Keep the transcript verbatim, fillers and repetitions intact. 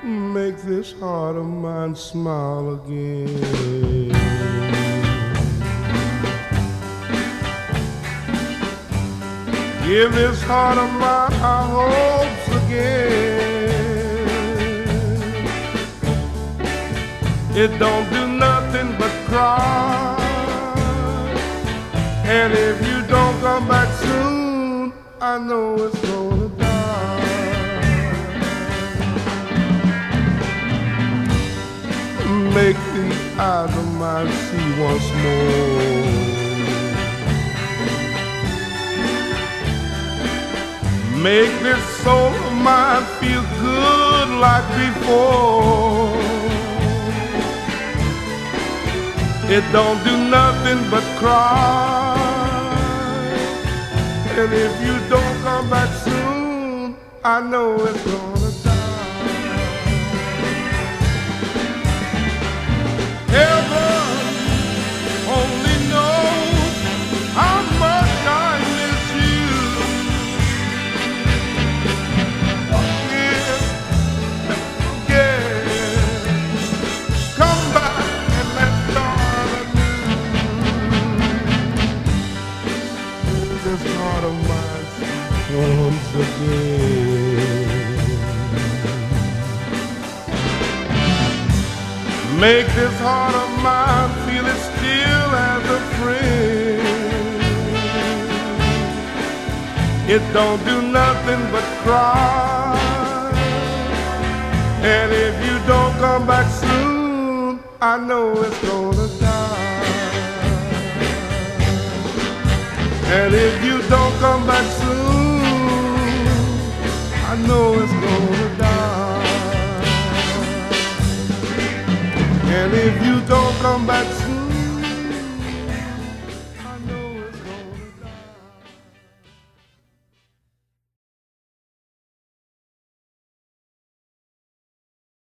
make this heart of mine smile again. Give this heart of mine hopes again. It don't do nothing but cry, and if you don't come back soon, I know it's gonna die. Make these eyes of mine see once more. Make this soul of mine feel good like before. It don't do nothing but cry, and if you don't come back soon, I know it's gonna die. Heaven only knows how much I miss you. Forgive, forget, come back and let's start anew. This heart of mine once again. Make this heart of mine feel it still as a friend. It don't do nothing but cry, and if you don't come back soon, I know it's gonna die. And if you don't come back soon, I know it's gonna die. And if you don't come back soon,